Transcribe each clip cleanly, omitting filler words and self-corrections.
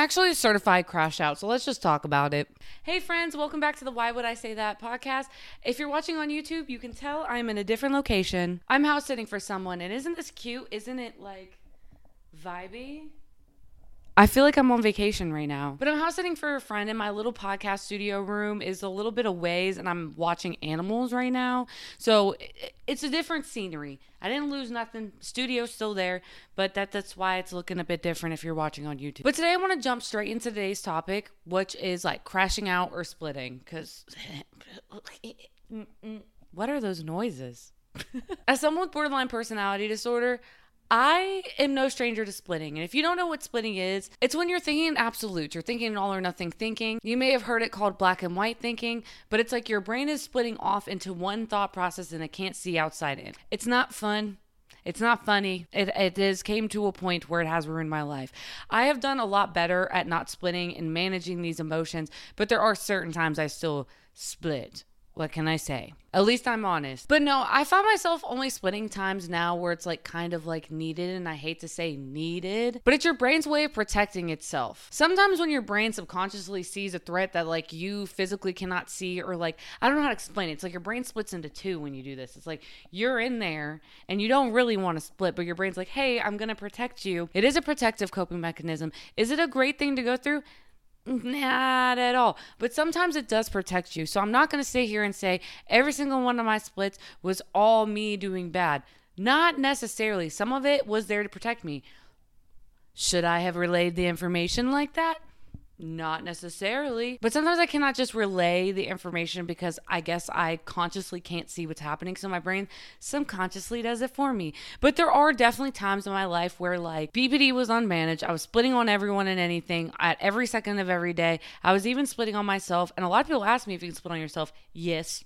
actually a certified crash out, so let's just talk about it. Hey friends, welcome back to the Why Would I Say That podcast. If you're watching on YouTube, you can tell I'm in a different location. I'm house sitting for someone, and isn't this cute? Isn't it like vibey? I feel like I'm on vacation right now. But I'm house sitting for a friend, and my little podcast studio room is a little bit of ways, and I'm watching animals right now. So it's a different scenery. I didn't lose nothing. Studio's still there, but that's why it's looking a bit different if you're watching on YouTube. But today I want to jump straight into today's topic, which is like crashing out or splitting. Because what are those noises? As someone with borderline personality disorder, I am no stranger to splitting. And if you don't know what splitting is, it's when you're thinking in absolutes. You're thinking in all or nothing thinking. You may have heard it called black and white thinking, but it's like your brain is splitting off into one thought process and it can't see outside it. It's not fun. It's not funny. It came to a point where it has ruined my life. I have done a lot better at not splitting and managing these emotions, but there are certain times I still split. What can I say? At least I'm honest. But no, I find myself only splitting times now where it's like kind of like needed, and I hate to say needed, but it's your brain's way of protecting itself. Sometimes when your brain subconsciously sees a threat that like you physically cannot see, or like, I don't know how to explain it. It's like your brain splits into two when you do this. It's like you're in there and you don't really want to split, but your brain's like, hey, I'm going to protect you. It is a protective coping mechanism. Is it a great thing to go through? Not at all. But sometimes it does protect you. So I'm not going to sit here and say every single one of my splits was all me doing bad. Not necessarily. Some of it was there to protect me. Should I have relayed the information like that? Not necessarily. But sometimes I cannot just relay the information because I guess I consciously can't see what's happening. So my brain subconsciously does it for me. But there are definitely times in my life where like BPD was unmanaged. I was splitting on everyone and anything at every second of every day. I was even splitting on myself. And a lot of people ask me if you can split on yourself. Yes.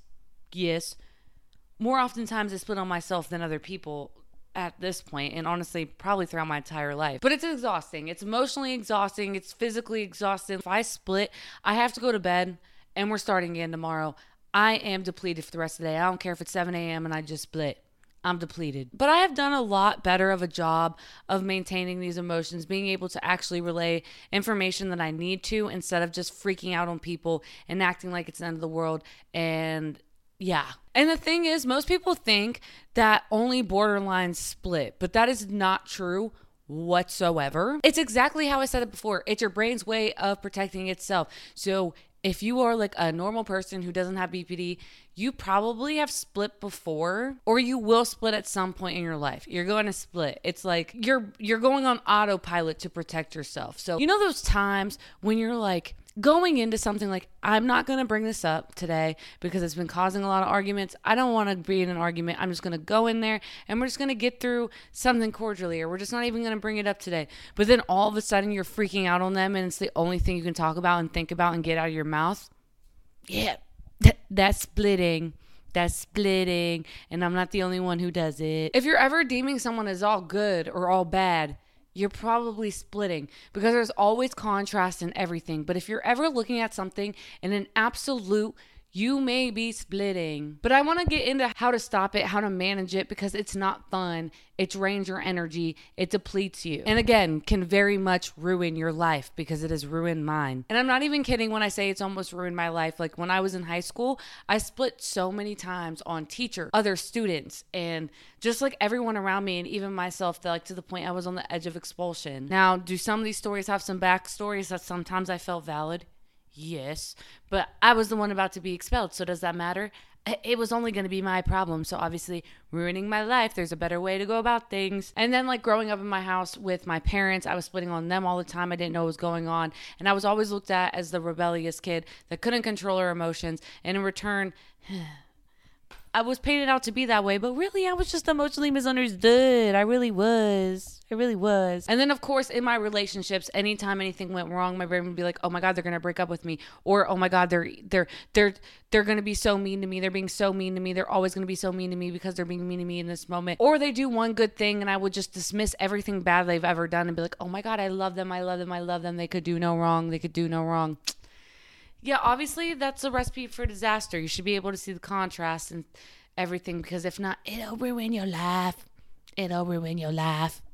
More oftentimes I split on myself than other people at this point, and honestly probably throughout my entire life. But it's exhausting. It's emotionally exhausting. It's physically exhausting. If I split, I have to go to bed and we're starting again tomorrow. I am depleted for the rest of the day. I don't care if it's 7 a.m. and I just split. I'm depleted. But I have done a lot better of a job of maintaining these emotions, being able to actually relay information that I need to instead of just freaking out on people and acting like it's the end of the world. And yeah. And the thing is, most people think that only borderlines split, but that is not true whatsoever. It's exactly how I said it before. It's your brain's way of protecting itself. So if you are like a normal person who doesn't have BPD, you probably have split before, or you will split at some point in your life. You're going to split. It's like you're going on autopilot to protect yourself. So you know those times when you're like going into something like, I'm not going to bring this up today because it's been causing a lot of arguments. I don't want to be in an argument. I'm just going to go in there and we're just going to get through something cordially, or we're just not even going to bring it up today. But then all of a sudden you're freaking out on them and it's the only thing you can talk about and think about and get out of your mouth. Yeah, that's splitting. That's splitting. And I'm not the only one who does it. If you're ever deeming someone as all good or all bad, you're probably splitting, because there's always contrast in everything. But if you're ever looking at something in an absolute, you may be splitting. But I want to get into how to stop it, how to manage it, because it's not fun. It drains your energy. It depletes you. And again, can very much ruin your life, because it has ruined mine. And I'm not even kidding when I say it's almost ruined my life. Like when I was in high school, I split so many times on teacher, other students, and just like everyone around me, and even myself, that like to the point I was on the edge of expulsion. Now, do some of these stories have some backstories that sometimes I felt valid? Yes, but I was the one about to be expelled, so does that matter? It was only going to be my problem, so obviously ruining my life, there's a better way to go about things. And then like growing up in my house with my parents, I was splitting on them all the time. I didn't know what was going on, and I was always looked at as the rebellious kid that couldn't control her emotions, and in return, I was painted out to be that way, but really I was just emotionally misunderstood. I really was. And then of course in my relationships, anytime anything went wrong, my brain would be like, oh my God, they're going to break up with me. Or, oh my God, they're going to be so mean to me. They're being so mean to me. They're always going to be so mean to me because they're being mean to me in this moment. Or they do one good thing and I would just dismiss everything bad they've ever done and be like, oh my God, I love them. They could do no wrong. Yeah, obviously that's a recipe for disaster. You should be able to see the contrast and everything, because if not, it'll ruin your life.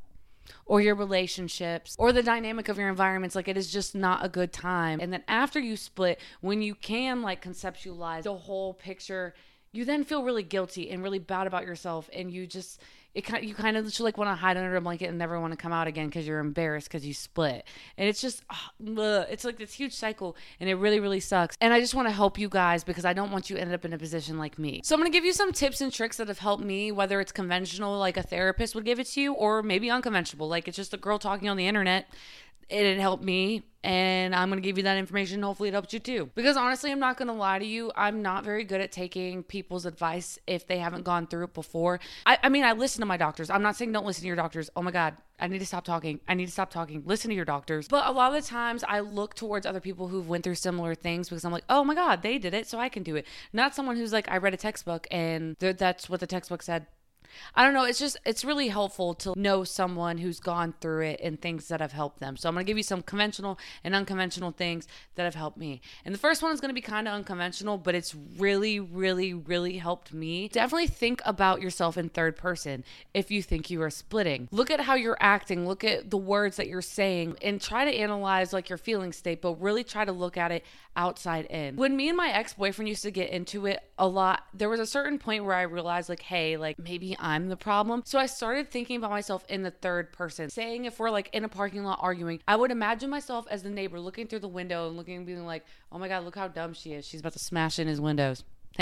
or your relationships or the dynamic of your environments. Like, it is just not a good time. And then after you split, when you can like conceptualize the whole picture, you then feel really guilty and really bad about yourself, and you kind of just like want to hide under a blanket and never want to come out again because you're embarrassed because you split. And it's just it's like this huge cycle, and it really, really sucks. And I just want to help you guys because I don't want you to end up in a position like me. So I'm going to give you some tips and tricks that have helped me, whether it's conventional like a therapist would give it to you, or maybe unconventional like it's just a girl talking on the internet. It helped me, and I'm going to give you that information. Hopefully it helps you too. Because honestly, I'm not going to lie to you. I'm not very good at taking people's advice if they haven't gone through it before. I mean, I listen to my doctors. I'm not saying don't listen to your doctors. Oh my God, I need to stop talking. Listen to your doctors. But a lot of the times I look towards other people who've went through similar things because I'm like, oh my God, they did it, so I can do it. Not someone who's like, I read a textbook and that's what the textbook said. I don't know. It's really helpful to know someone who's gone through it and things that have helped them. So I'm going to give you some conventional and unconventional things that have helped me. And the first one is going to be kind of unconventional, but it's really, really, really helped me. Definitely think about yourself in third person if you think you are splitting. Look at how you're acting. Look at the words that you're saying and try to analyze like your feeling state, but really try to look at it outside in. When me and my ex-boyfriend used to get into it a lot, there was a certain point where I realized like, hey, like maybe I'm the problem. So I started thinking about myself in the third person, saying if we're like in a parking lot arguing, I would imagine myself as the neighbor looking through the window and looking and being like, oh my God, look how dumb she is. She's about to smash in his windows.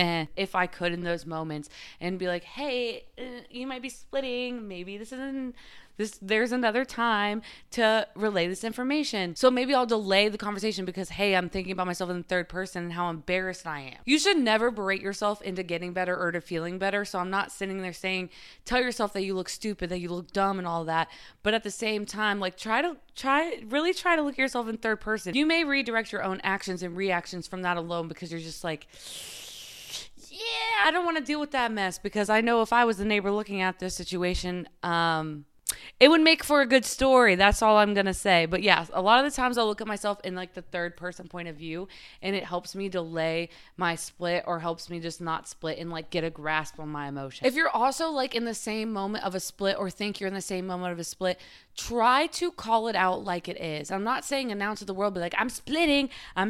If I could in those moments, and be like, hey, you might be splitting. Maybe there's another time to relay this information. So maybe I'll delay the conversation because, hey, I'm thinking about myself in the third person and how embarrassed I am. You should never berate yourself into getting better or to feeling better. So I'm not sitting there saying, tell yourself that you look stupid, that you look dumb and all that. But at the same time, like really try to look at yourself in third person. You may redirect your own actions and reactions from that alone because you're just like, yeah, I don't want to deal with that mess, because I know if I was the neighbor looking at this situation, it would make for a good story. That's all I'm going to say. But yeah, a lot of the times I'll look at myself in like the third person point of view, and it helps me delay my split, or helps me just not split and like get a grasp on my emotion. If you're also like in the same moment of a split, or think you're in the same moment of a split, try to call it out like it is. I'm not saying announce to the world, but like, I'm splitting.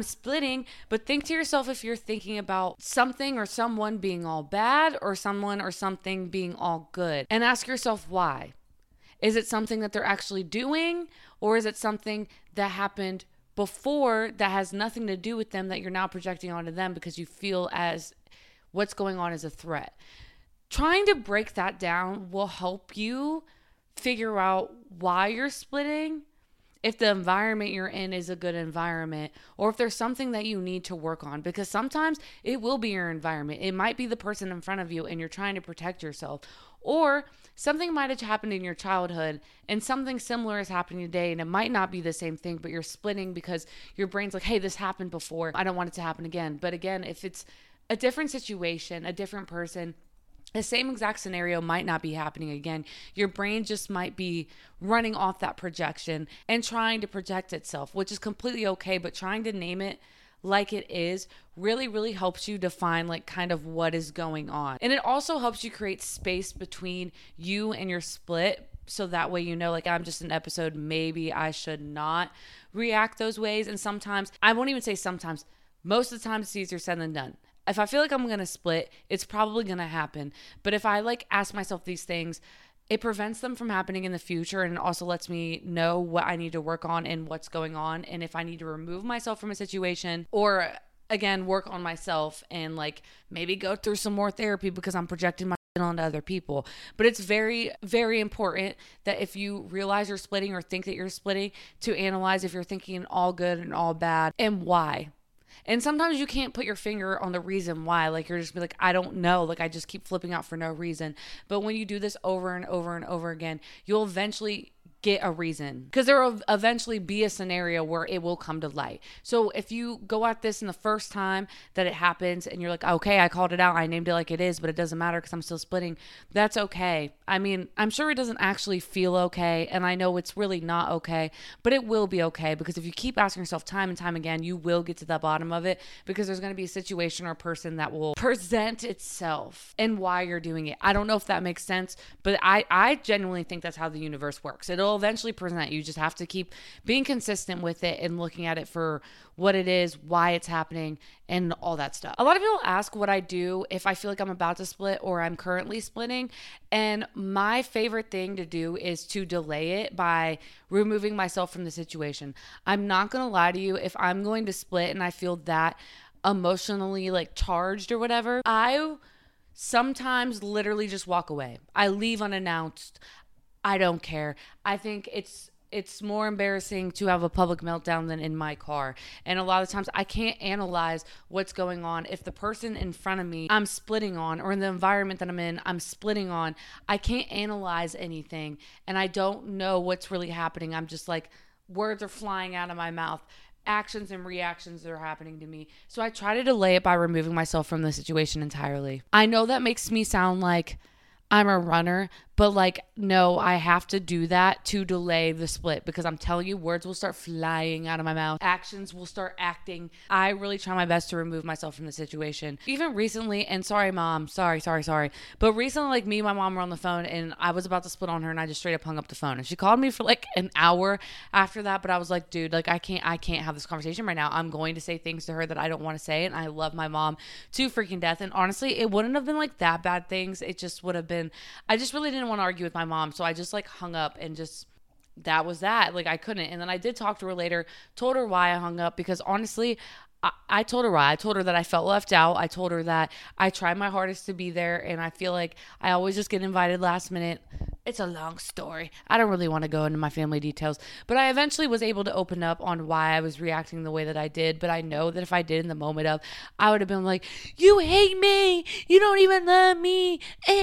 But think to yourself if you're thinking about something or someone being all bad, or someone or something being all good, and ask yourself why. Is it something that they're actually doing, or is it something that happened before that has nothing to do with them that you're now projecting onto them because you feel as what's going on is a threat? Trying to break that down will help you figure out why you're splitting, if the environment you're in is a good environment, or if there's something that you need to work on, because sometimes it will be your environment. It might be the person in front of you and you're trying to protect yourself, or something might have happened in your childhood and something similar is happening today, and it might not be the same thing, but you're splitting because your brain's like, hey, this happened before, I don't want it to happen again. But again, if it's a different situation, a different person, the same exact scenario might not be happening again. Your brain just might be running off that projection and trying to protect itself, which is completely okay. But trying to name it like it is really, really helps you define like kind of what is going on. And it also helps you create space between you and your split. So that way, you know, like, I'm just an episode. Maybe I should not react those ways. And sometimes, I won't even say sometimes, most of the time it's easier said than done. If I feel like I'm going to split, it's probably going to happen. But if I like ask myself these things, it prevents them from happening in the future, and it also lets me know what I need to work on and what's going on. And if I need to remove myself from a situation, or again, work on myself and like maybe go through some more therapy because I'm projecting my onto other people. But it's very, very important that if you realize you're splitting or think that you're splitting, to analyze if you're thinking all good and all bad and why. And sometimes you can't put your finger on the reason why. Like, you're just be like, I don't know. Like, I just keep flipping out for no reason. But when you do this over and over and over again, you'll eventually get a reason, because there will eventually be a scenario where it will come to light. So if you go at this in the first time that it happens and you're like, okay, I called it out, I named it like it is, but it doesn't matter because I'm still splitting, that's okay. I mean, I'm sure it doesn't actually feel okay, and I know it's really not okay, but it will be okay, because if you keep asking yourself time and time again, you will get to the bottom of it, because there's going to be a situation or a person that will present itself and why you're doing it. I don't know if that makes sense, but I genuinely think that's how the universe works. It'll will eventually present. You just have to keep being consistent with it and looking at it for what it is, why it's happening, and all that stuff. A lot of people ask what I do if I feel like I'm about to split or I'm currently splitting. And my favorite thing to do is to delay it by removing myself from the situation. I'm not going to lie to you. If I'm going to split and I feel that emotionally like charged or whatever, I sometimes literally just walk away. I leave unannounced. I don't care. I think it's more embarrassing to have a public meltdown than in my car. And a lot of times I can't analyze what's going on. If the person in front of me I'm splitting on, or in the environment that I'm in, I'm splitting on, I can't analyze anything. And I don't know what's really happening. I'm just like, words are flying out of my mouth. Actions and reactions that are happening to me. So I try to delay it by removing myself from the situation entirely. I know that makes me sound like I'm a runner, but like, no, I have to do that to delay the split, because I'm telling you, words will start flying out of my mouth. Actions will start acting. I really try my best to remove myself from the situation. Even recently, and sorry, mom, sorry. But recently, like me and my mom were on the phone and I was about to split on her and I just straight up hung up the phone. And she called me for like an hour after that. But I was like, dude, like I can't have this conversation right now. I'm going to say things to her that I don't want to say. And I love my mom to freaking death. And honestly, it wouldn't have been like that bad things. It just would have been, I just really didn't want to argue with my mom. So I just like hung up and just, that was that. Like I couldn't. And then I did talk to her later, told her why I hung up, because honestly, I told her why. I told her that I felt left out. I told her that I tried my hardest to be there, and I feel like I always just get invited last minute. It's a long story. I don't really want to go into my family details, but I eventually was able to open up on why I was reacting the way that I did. But I know that if I did in the moment of, I would have been like, you hate me. You don't even love me.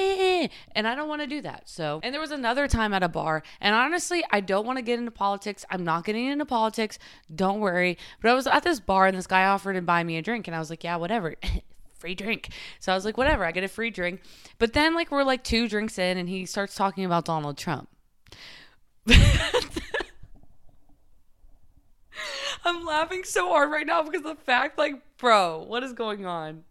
And I don't want to do that. So, and there was another time at a bar, and honestly, I don't want to get into politics. I'm not getting into politics. Don't worry. But I was at this bar and this guy offered to buy me a drink, and I was like, yeah, whatever. Free drink. So I was like, whatever, I get a free drink. But then like we're like 2 drinks in and he starts talking about Donald Trump. I'm laughing so hard right now because the fact, like, bro, what is going on?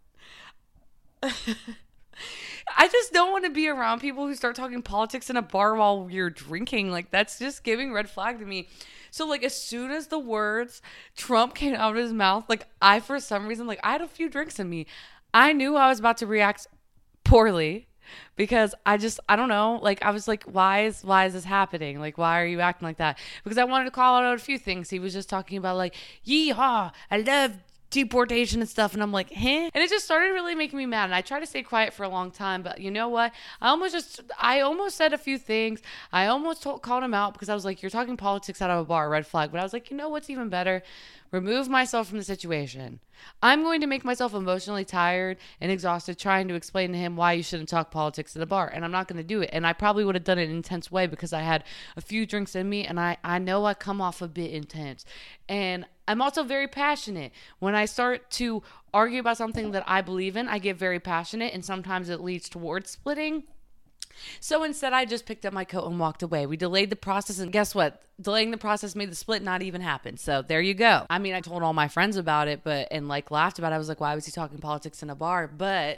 I just don't want to be around people who start talking politics in a bar while you're drinking. Like, that's just giving red flag to me. So, like, as soon as the words Trump came out of his mouth, like, I, for some reason, like, I had a few drinks in me. I knew I was about to react poorly because I don't know. Like, I was like, why is this happening? Like, why are you acting like that? Because I wanted to call out a few things. He was just talking about, like, yeehaw, I love deportation and stuff, and I'm like, huh? And it just started really making me mad, and I tried to stay quiet for a long time, but you know what? I almost said a few things. I almost called him out because I was like, you're talking politics out of a bar, red flag. But I was like, you know what's even better? Remove myself from the situation. I'm going to make myself emotionally tired and exhausted trying to explain to him why you shouldn't talk politics at a bar, and I'm not going to do it. And I probably would have done it in an intense way because I had a few drinks in me, and I know I come off a bit intense. And I'm also very passionate. When I start to argue about something that I believe in, I get very passionate, and sometimes it leads towards splitting. So instead, I just picked up my coat and walked away. We delayed the process, and guess what? Delaying the process made the split not even happen. So there you go. I mean, I told all my friends about it, and like laughed about it. I was like, why was he talking politics in a bar? But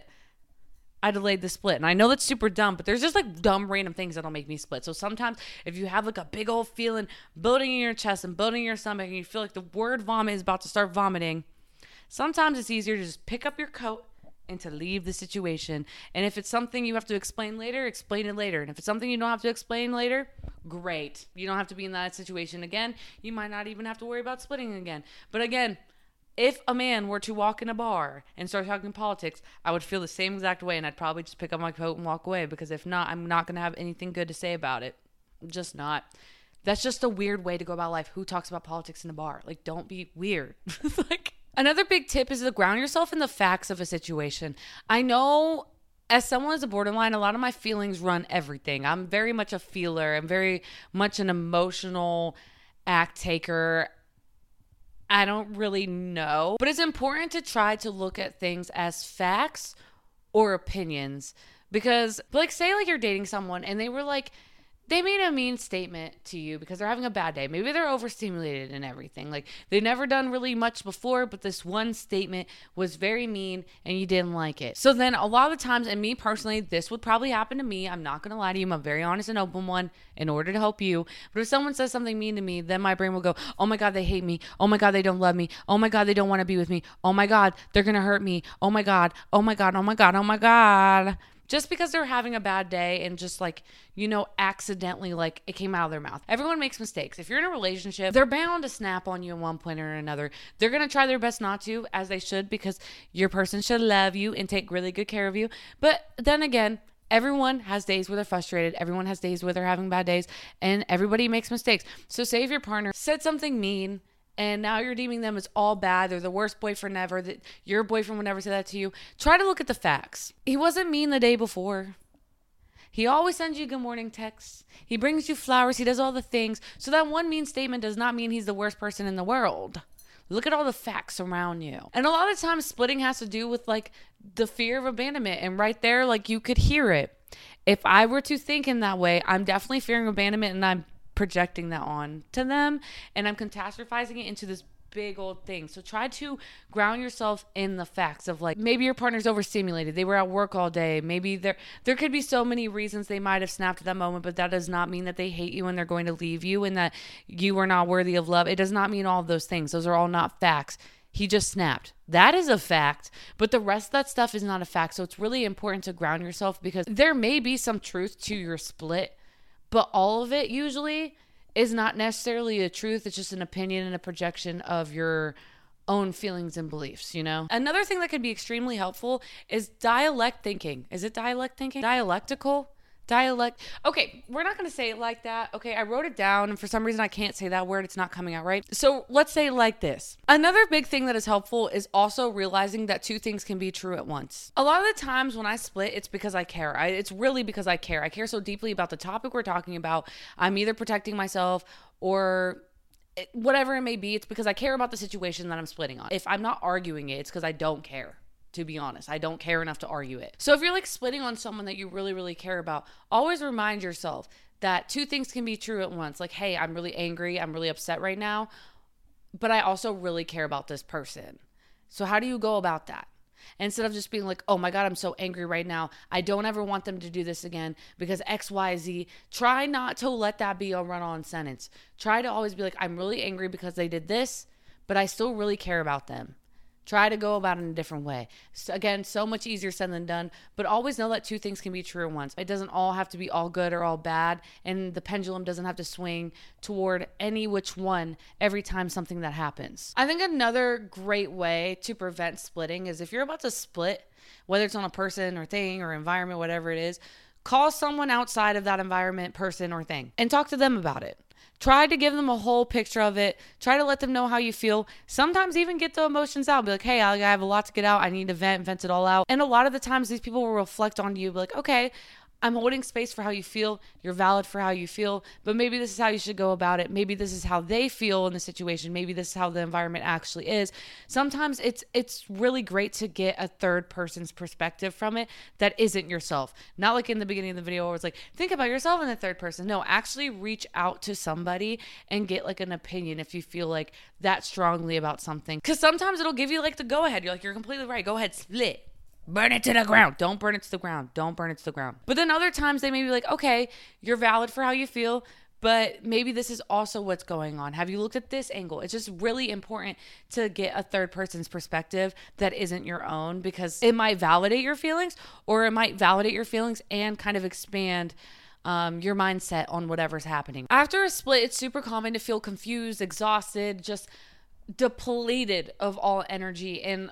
I delayed the split. And I know that's super dumb, but there's just like dumb random things that'll make me split. So sometimes if you have like a big old feeling building in your chest and building in your stomach, and you feel like the word vomit is about to start vomiting, sometimes it's easier to just pick up your coat and to leave the situation. And if it's something you have to explain later, explain it later. And if it's something you don't have to explain later, great. You don't have to be in that situation again. You might not even have to worry about splitting again. But again, if a man were to walk in a bar and start talking politics, I would feel the same exact way, and I'd probably just pick up my coat and walk away, because if not, I'm not going to have anything good to say about it. I'm just not. That's just a weird way to go about life. Who talks about politics in a bar? Like, don't be weird. Like, another big tip is to ground yourself in the facts of a situation. I know as someone who's a borderline, a lot of my feelings run everything. I'm very much a feeler. I'm very much an emotional act taker. I don't really know. But it's important to try to look at things as facts or opinions. Because, like, say, like, you're dating someone and they were, like, they made a mean statement to you because they're having a bad day. Maybe they're overstimulated and everything. Like, they've never done really much before, but this one statement was very mean and you didn't like it. So then a lot of the times, and me personally, this would probably happen to me. I'm not going to lie to you. I'm a very honest and open one in order to help you. But if someone says something mean to me, then my brain will go, oh my God, they hate me. Oh my God, they don't love me. Oh my God, they don't want to be with me. Oh my God, they're going to hurt me. Oh my God. Oh my God. Oh my God. Oh my God. Just because they're having a bad day and just like, accidentally, like, it came out of their mouth. Everyone makes mistakes. If you're in a relationship, they're bound to snap on you at one point or another. They're going to try their best not to, as they should, because your person should love you and take really good care of you. But then again, everyone has days where they're frustrated. Everyone has days where they're having bad days, and everybody makes mistakes. So say if your partner said something mean, and now you're deeming them as all bad, they're the worst boyfriend ever, that your boyfriend would never say that to you. Try to look at the facts. He wasn't mean the day before. He always sends you good morning texts. He brings you flowers. He does all the things. So that one mean statement does not mean he's the worst person in the world. Look at all the facts around you. And a lot of times splitting has to do with like the fear of abandonment. And right there, like, you could hear it. If I were to think in that way, I'm definitely fearing abandonment, and I'm projecting that on to them, and I'm catastrophizing it into this big old thing. So try to ground yourself in the facts of, like, maybe your partner's overstimulated. They were at work all day. Maybe there could be so many reasons they might have snapped at that moment, but that does not mean that they hate you and they're going to leave you and that you are not worthy of love. It does not mean all of those things. Those are all not facts. He just snapped. That is a fact, but the rest of that stuff is not a fact. So it's really important to ground yourself, because there may be some truth to your split, but all of it usually is not necessarily a truth. It's just an opinion and a projection of your own feelings and beliefs, Another thing that can be extremely helpful is dialect thinking. Is it dialect thinking? Dialectical? Dialect. Okay, we're not going to say it like that. Okay, I wrote it down, and for some reason I can't say that word. It's not coming out right. So let's say it like this. Another big thing that is helpful is also realizing that two things can be true at once. A lot of the times when I split, it's because I care. It's really because I care. I care so deeply about the topic we're talking about. I'm either protecting myself or whatever it may be. It's because I care about the situation that I'm splitting on. If I'm not arguing it, it's because I don't care. To be honest, I don't care enough to argue it. So if you're like splitting on someone that you really, really care about, always remind yourself that two things can be true at once. Like, hey, I'm really angry. I'm really upset right now, but I also really care about this person. So how do you go about that? Instead of just being like, oh my God, I'm so angry right now. I don't ever want them to do this again because X, Y, Z. Try not to let that be a run-on sentence. Try to always be like, I'm really angry because they did this, but I still really care about them. Try to go about it in a different way. So again, so much easier said than done, but always know that two things can be true at once. It doesn't all have to be all good or all bad, and the pendulum doesn't have to swing toward any which one every time something that happens. I think another great way to prevent splitting is if you're about to split, whether it's on a person or thing or environment, whatever it is, call someone outside of that environment, person, or thing, and talk to them about it. Try to give them a whole picture of it. Try to let them know how you feel. Sometimes even get the emotions out. Be like, hey, I have a lot to get out. I need to vent it all out. And a lot of the times these people will reflect on you. Be like, okay, I'm holding space for how you feel. You're valid for how you feel, but maybe this is how you should go about it. Maybe this is how they feel in the situation. Maybe this is how the environment actually is. Sometimes it's really great to get a third person's perspective from it that isn't yourself. Not like in the beginning of the video where it's like, think about yourself in the third person. No, actually reach out to somebody and get like an opinion if you feel like that strongly about something. Because sometimes it'll give you like the go ahead. You're like, you're completely right. Go ahead, split. Burn it to the ground. Don't burn it to the ground. Don't burn it to the ground. But then other times they may be like, okay, you're valid for how you feel, but maybe this is also what's going on. Have you looked at this angle? It's just really important to get a third person's perspective that isn't your own, because it might validate your feelings, or it might validate your feelings and kind of expand your mindset on whatever's happening. After a split, it's super common to feel confused, exhausted, just depleted of all energy and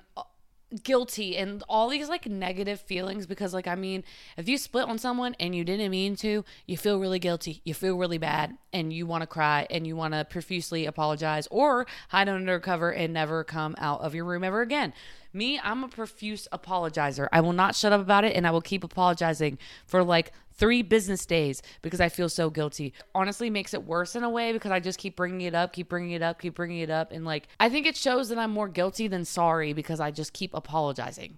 guilty and all these like negative feelings, because like, I mean, if you split on someone and you didn't mean to, you feel really guilty, you feel really bad, and you want to cry and you want to profusely apologize or hide under cover and never come out of your room ever again. Me, I'm a profuse apologizer. I will not shut up about it, and I will keep apologizing for like 3 business days because I feel so guilty. Honestly, makes it worse in a way because I just keep bringing it up. And like, I think it shows that I'm more guilty than sorry because I just keep apologizing.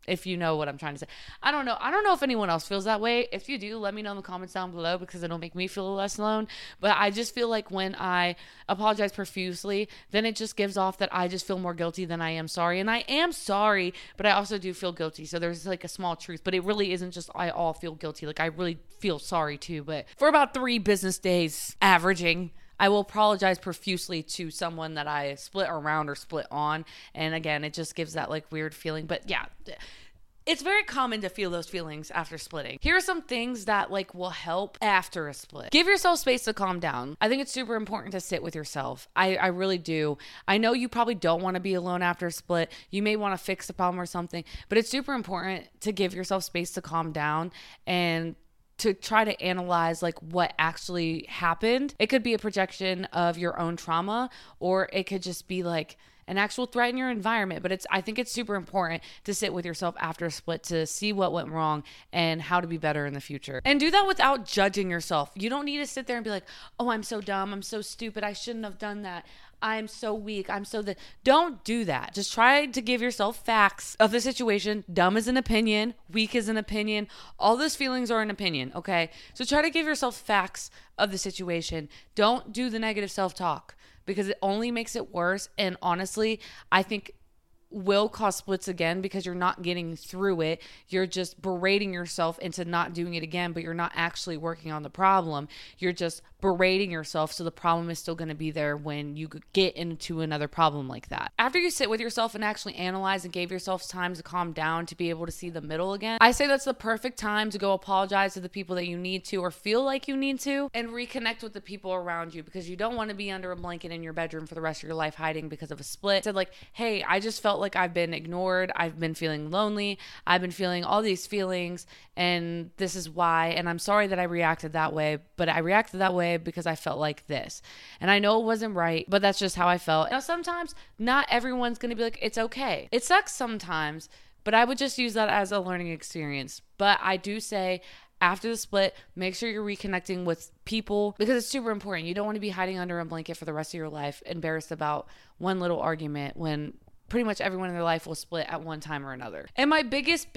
if you know what I'm trying to say. I don't know. I don't know if anyone else feels that way. If you do, let me know in the comments down below because it'll make me feel less alone. But I just feel like when I apologize profusely, then it just gives off that I just feel more guilty than I am sorry. And I am sorry, but I also do feel guilty. So there's like a small truth, but it really isn't just I all feel guilty. Like I really feel sorry too. But for about 3 business days averaging, I will apologize profusely to someone that I split around or split on. And again, it just gives that like weird feeling. But yeah, it's very common to feel those feelings after splitting. Here are some things that like will help after a split. Give yourself space to calm down. I think it's super important to sit with yourself. I really do. I know you probably don't want to be alone after a split. You may want to fix the problem or something, but it's super important to give yourself space to calm down and to try to analyze like what actually happened. It could be a projection of your own trauma, or it could just be like an actual threat in your environment. But I think it's super important to sit with yourself after a split to see what went wrong and how to be better in the future. And do that without judging yourself. You don't need to sit there and be like, oh, I'm so dumb. I'm so stupid. I shouldn't have done that. I'm so weak. Don't do that. Just try to give yourself facts of the situation. Dumb is an opinion. Weak is an opinion. All those feelings are an opinion, okay? So try to give yourself facts of the situation. Don't do the negative self-talk because it only makes it worse. And honestly, I think will cause splits again because you're not getting through it. You're just berating yourself into not doing it again, but you're not actually working on the problem. You're just berating yourself, so the problem is still going to be there when you get into another problem like that. After you sit with yourself and actually analyze and gave yourself time to calm down to be able to see the middle again, I say that's the perfect time to go apologize to the people that you need to or feel like you need to, and reconnect with the people around you, because you don't want to be under a blanket in your bedroom for the rest of your life hiding because of a split. Said like, hey, I just felt like I've been ignored. I've been feeling lonely. I've been feeling all these feelings, and this is why, and I'm sorry that I reacted that way, but I reacted that way because I felt like this. And I know it wasn't right, but that's just how I felt. Now, sometimes not everyone's going to be like, it's okay. It sucks sometimes, but I would just use that as a learning experience. But I do say after the split, make sure you're reconnecting with people because it's super important. You don't want to be hiding under a blanket for the rest of your life, embarrassed about one little argument when pretty much everyone in their life will split at one time or another. And my biggest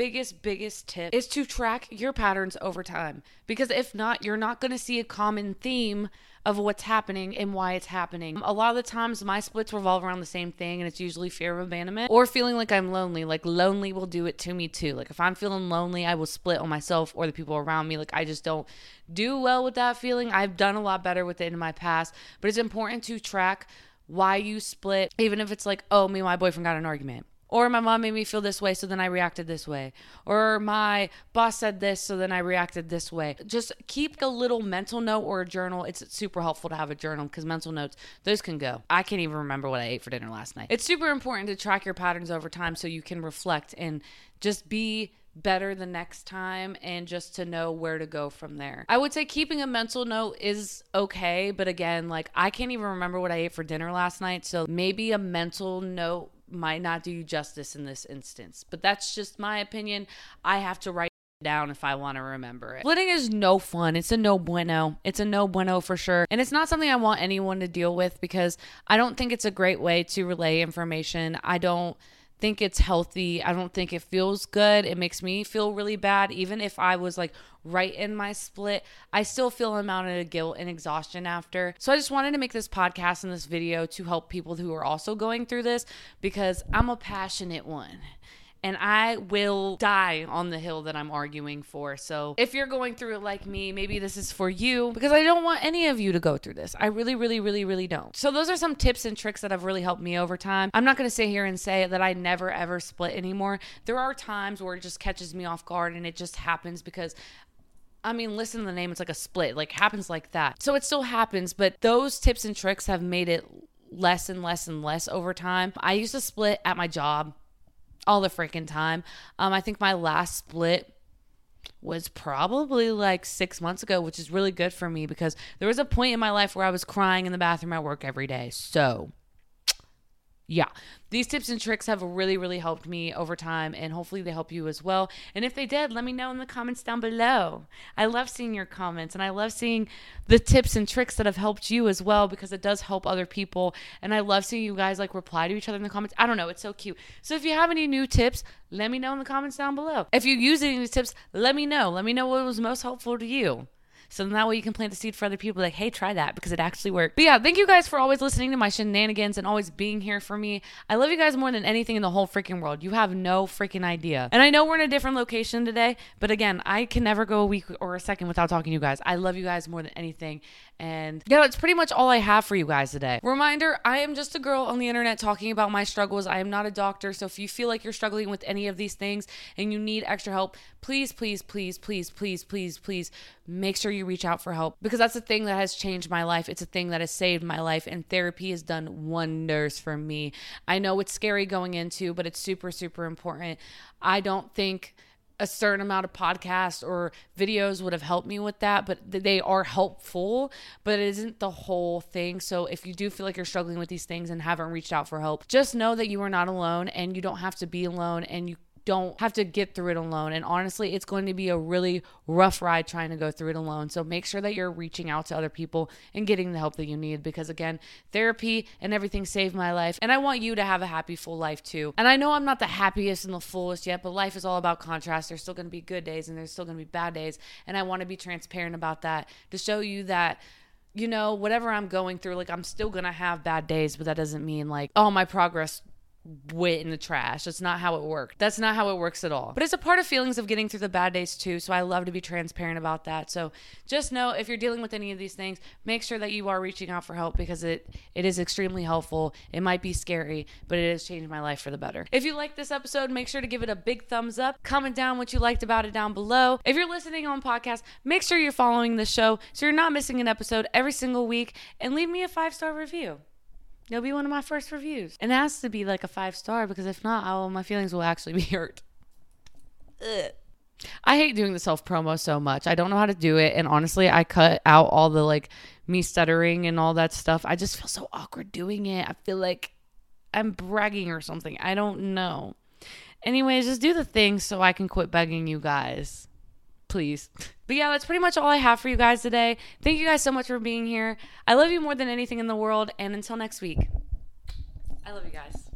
tip is to track your patterns over time. Because if not, you're not going to see a common theme of what's happening and why it's happening. A lot of the times my splits revolve around the same thing, and it's usually fear of abandonment or feeling like I'm lonely. Like lonely will do it to me too. Like if I'm feeling lonely, I will split on myself or the people around me. Like I just don't do well with that feeling. I've done a lot better with it in my past, but it's important to track why you split, even if it's like, oh, me and my boyfriend got in an argument, or my mom made me feel this way, so then I reacted this way, or my boss said this, so then I reacted this way. Just keep a little mental note or a journal. It's super helpful to have a journal because mental notes, those can go. I can't even remember what I ate for dinner last night. It's super important to track your patterns over time so you can reflect and just be better the next time and just to know where to go from there. I would say keeping a mental note is okay, but again, like I can't even remember what I ate for dinner last night, so maybe a mental note might not do you justice in this instance, but that's just my opinion. I have to write it down if I want to remember it. Splitting is no fun. It's a no bueno. It's a no bueno for sure. And it's not something I want anyone to deal with because I don't think it's a great way to relay information. I don't think it's healthy. I don't think it feels good. It makes me feel really bad. Even if I was like right in my split, I still feel an amount of guilt and exhaustion after. So I just wanted to make this podcast and this video to help people who are also going through this because I'm a passionate one. And I will die on the hill that I'm arguing for. So if you're going through it like me, maybe this is for you because I don't want any of you to go through this. I really don't. So those are some tips and tricks that have really helped me over time. I'm not going to sit here and say that I never ever split anymore. There are times where it just catches me off guard and it just happens because I mean, listen to the name. It's like a split, like happens like that. So it still happens, but those tips and tricks have made it less and less and less over time. I used to split at my job all the freaking time. I think my last split was probably like 6 months ago, which is really good for me because there was a point in my life where I was crying in the bathroom at work every day. So yeah, these tips and tricks have really, really helped me over time, and hopefully they help you as well. And if they did, let me know in the comments down below. I love seeing your comments, and I love seeing the tips and tricks that have helped you as well, because it does help other people. And I love seeing you guys like reply to each other in the comments. I don't know, it's so cute. So if you have any new tips, let me know in the comments down below. If you use any of these tips, let me know. Let me know what was most helpful to you. So then that way you can plant the seed for other people, like, hey, try that because it actually worked. But yeah, thank you guys for always listening to my shenanigans and always being here for me. I love you guys more than anything in the whole freaking world. You have no freaking idea. And I know we're in a different location today, but again, I can never go a week or a second without talking to you guys. I love you guys more than anything. And yeah, that's pretty much all I have for you guys today. Reminder, I am just a girl on the internet talking about my struggles. I am not a doctor. So if you feel like you're struggling with any of these things and you need extra help, please, please, please, please, please, please, please make sure you reach out for help, because that's a thing that has changed my life. It's a thing that has saved my life, and therapy has done wonders for me. I know it's scary going into, but it's super, super important. I don't think a certain amount of podcasts or videos would have helped me with that, but they are helpful, but it isn't the whole thing. So if you do feel like you're struggling with these things and haven't reached out for help, just know that you are not alone, and you don't have to be alone, and you don't have to get through it alone. And honestly, it's going to be a really rough ride trying to go through it alone. So make sure that you're reaching out to other people and getting the help that you need, because again, therapy and everything saved my life. And I want you to have a happy, full life too. And I know I'm not the happiest and the fullest yet, but life is all about contrast. There's still going to be good days and there's still going to be bad days. And I want to be transparent about that to show you that, you know, whatever I'm going through, like, I'm still going to have bad days, but that doesn't mean like, oh, my progress went in the trash. That's not how it works. That's not how it works at all. But it's a part of feelings of getting through the bad days too. So I love to be transparent about that. So just know, if you're dealing with any of these things, make sure that you are reaching out for help, because it is extremely helpful. It might be scary, but it has changed my life for the better. If you like this episode, make sure to give it a big thumbs up. Comment down what you liked about it down below. If you're listening on podcast, make sure you're following the show so you're not missing an episode every single week, and leave me a 5-star review. You'll be one of my first reviews. And it has to be like a 5-star, because if not, my feelings will actually be hurt. Ugh. I hate doing the self-promo so much. I don't know how to do it. And honestly, I cut out all the like me stuttering and all that stuff. I just feel so awkward doing it. I feel like I'm bragging or something. I don't know. Anyways, just do the thing so I can quit begging you guys. Please. But yeah, that's pretty much all I have for you guys today. Thank you guys so much for being here. I love you more than anything in the world. And until next week, I love you guys.